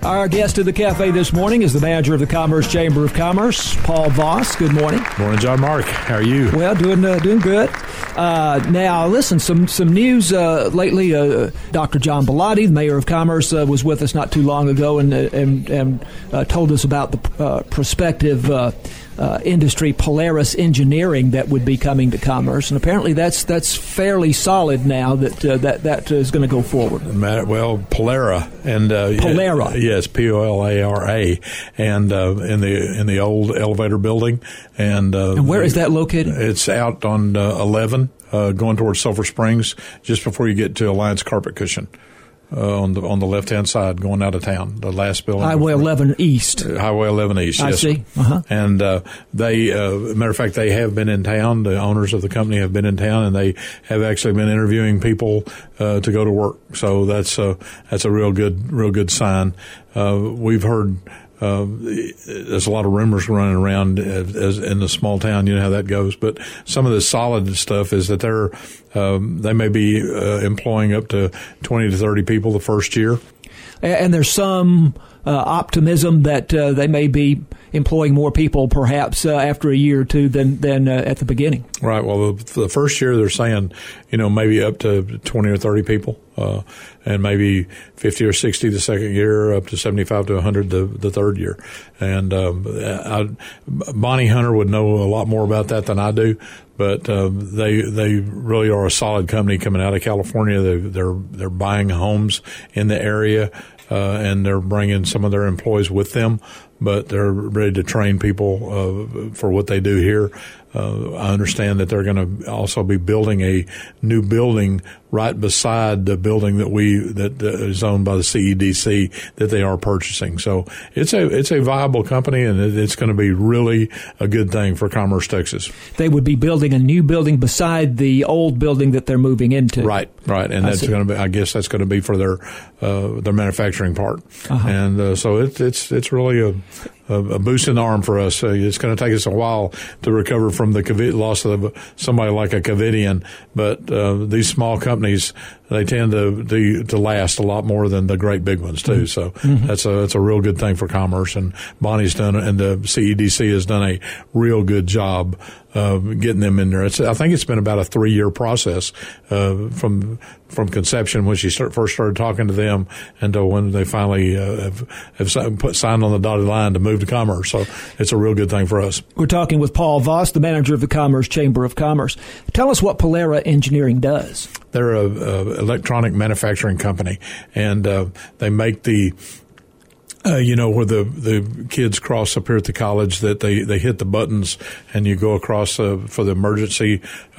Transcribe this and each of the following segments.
Our guest at the cafe this morning is the manager of the Commerce Chamber of Commerce, Paul Voss. Good morning. Morning, John Mark. How are you? Well, doing good. Now, listen, some news lately. Dr. John Bellotti, the mayor of Commerce, was with us not too long ago and told us about the prospective industry, Polaris Engineering, that would be coming to Commerce, and apparently that's fairly solid now that is going to go forward. Well, Polara and Polara, yes, Polara, and in the old elevator building, and where is that located? It's out on 11, going towards Sulphur Springs, just before you get to Alliance Carpet Cushion. On the left-hand side, going out of town, the last building. Highway 11 East. Highway 11 East, yes. I see. Uh-huh. And they, matter of fact, they have been in town. The owners of the company have been in town, and they have actually been interviewing people to go to work. So that's a real good sign. We've heard. There's a lot of rumors running around as in the small town. You know how that goes. But some of the solid stuff is that they may be employing up to 20 to 30 people the first year. And there's some optimism that they may be employing more people perhaps after a year or two than at the beginning. Right. Well, the first year they're saying, maybe up to 20 or 30 people, and maybe 50 or 60 the second year, up to 75 to 100 the third year. And Bonnie Hunter would know a lot more about that than I do. But they really are a solid company coming out of California. They're buying homes in the area, and they're bringing some of their employees with them. But they're ready to train people for what they do here. I understand that they're going to also be building a new building right beside the building that is owned by the CEDC that they are purchasing. So it's a viable company, and it's going to be really a good thing for Commerce, Texas. They would be building a new building beside the old building that they're moving into. Right, and that's going to be. I guess that's going to be for their manufacturing part, and so it's really a boost in the arm for us. It's going to take us a while to recover from the loss of somebody like a Covidien, but these small companies, they tend to last a lot more than the great big ones too. So that's a real good thing for Commerce, and Bonnie's done, and the CEDC has done a real good job getting them in there. I think it's been about a 3-year process from conception when she first started talking to them until when they finally have signed on the dotted line to move to Commerce. So it's a real good thing for us. We're talking with Paul Voss, the manager of the Commerce Chamber of Commerce. Tell us what Polara Engineering does. They're a electronic manufacturing company, and they make the where the kids cross up here at the college, that they hit the buttons and you go across for the emergency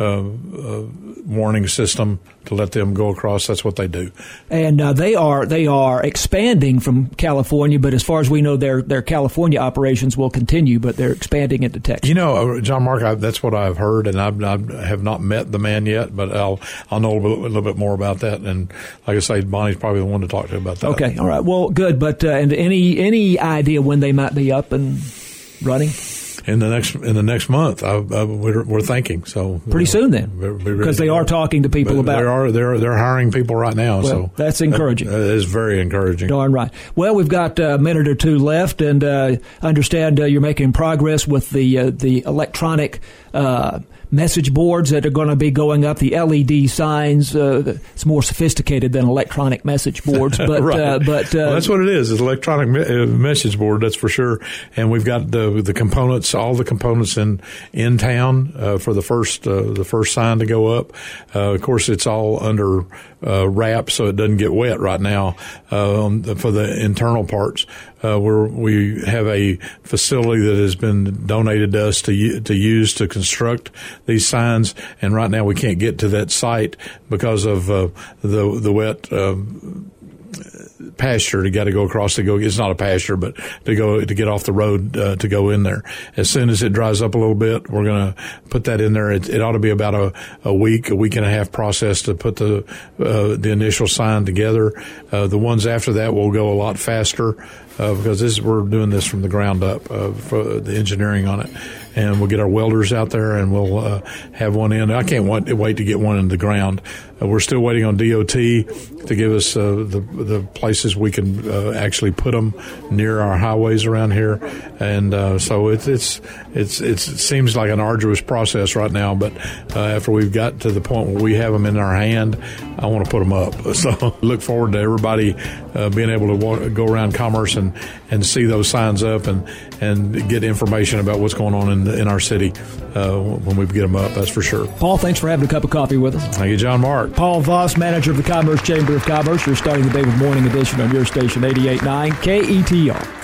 warning system to let them go across. That's what they do. And they are expanding from California, but as far as we know, their California operations will continue, but they're expanding into Texas. John Mark, that's what I've heard, and I have not met the man yet, but I'll know a little bit more about that. And like I say, Bonnie's probably the one to talk to about that. Okay, all right, well, good. But and any idea when they might be up and running? In the next month, we're thinking. So pretty soon then, because they are talking to people about. They're hiring people right now. Well, so that's encouraging. That is very encouraging. Darn right. Well, we've got a minute or two left, and understand you're making progress with the electronic message boards that are going to be going up, the LED signs. It's more sophisticated than electronic message boards, but right. Well, that's what it is. It's electronic message board, that's for sure. And we've got the components, all the components in town for the first sign to go up. Of course, it's all under wrap, so it doesn't get wet right now for the internal parts. We have a facility that has been donated to us to use to construct these signs, and right now we can't get to that site because of the wet pasture. You got to go across to go. It's not a pasture, but to get off the road to go in there. As soon as it dries up a little bit, we're going to put that in there. It ought to be about a week and a half process to put the initial sign together. The ones after that will go a lot faster. because we're doing this from the ground up for the engineering on it. And we'll get our welders out there, and we'll have one in. I can't wait to get one in the ground. We're still waiting on DOT to give us the places we can actually put them near our highways around here. And so it seems like an arduous process right now. But after we've got to the point where we have them in our hand, I want to put them up. So look forward to everybody being able to go around Commerce and see those signs up and get information about what's going on in our city when we get them up. That's for sure. Paul, thanks for having a cup of coffee with us. Thank you, John Mark. Paul Voss, manager of the Commerce Chamber of Commerce. You're starting the day with Morning Edition on your station 88.9 KETR.